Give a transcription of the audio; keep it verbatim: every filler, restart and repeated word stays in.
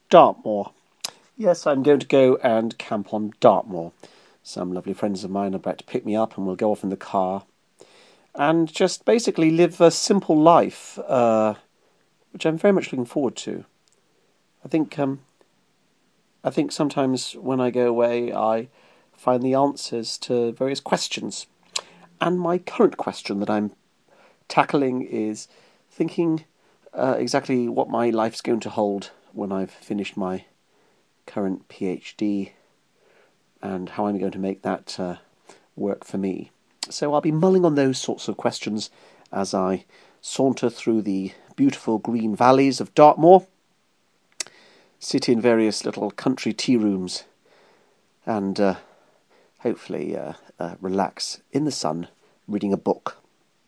Dartmoor. Yes, I'm going to go and camp on Dartmoor. Some lovely friends of mine are about to pick me up, and we'll go off in the car and just basically live a simple life, uh, which I'm very much looking forward to. I think um, I think sometimes when I go away, I find the answers to various questions. And my current question that I'm tackling is thinking uh, exactly what my life's going to hold when I've finished my current PhD and how I'm going to make that uh, work for me. So I'll be mulling on those sorts of questions as I saunter through the beautiful green valleys of Dartmoor, sit in various little country tea rooms, and uh, hopefully uh, uh, relax in the sun reading a book.